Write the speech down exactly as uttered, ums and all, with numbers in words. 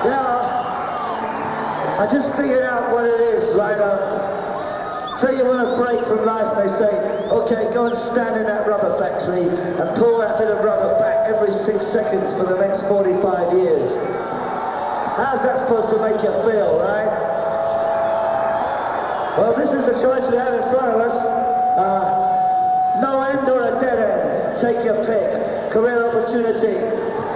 Yeah, I just figured out what it is, right? Uh, say you want a break from life, they say, okay, go and stand in that rubber factory and pull that bit of rubber back every six seconds for the next forty-five years. How's that supposed to make you feel, right? Well, this is the choice we have in front of us. Uh, no end or a dead end. Take your pick. Career opportunity.